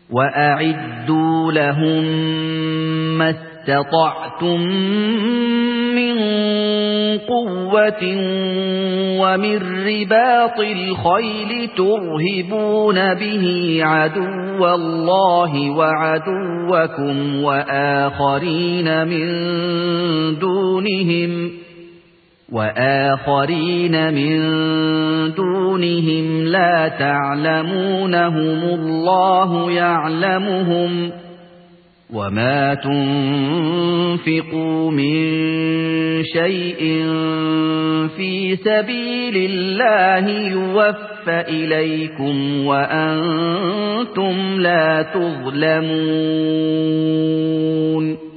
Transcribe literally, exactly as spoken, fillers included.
وَأَعِدُّوا لَهُم مَّا اسْتَطَعْتُم مِّن قُوَّةٍ وَمِن رِّبَاطِ الْخَيْلِ تُرْهِبُونَ بِهِ عَدُوَّ اللَّهِ وَعَدُوَّكُمْ وَآخَرِينَ مِن دُونِهِمْ وَآخَرِينَ مِن دُونِهِمْ لَا تَعْلَمُونَهُمُ اللَّهُ يَعْلَمُهُمْ ۚ وَمَا تُنفِقُوا مِن شَيْءٍ فِي سَبِيلِ اللَّهِ يُوَفَّ إِلَيْكُمْ وَأَنتُمْ لَا تُظْلَمُونَ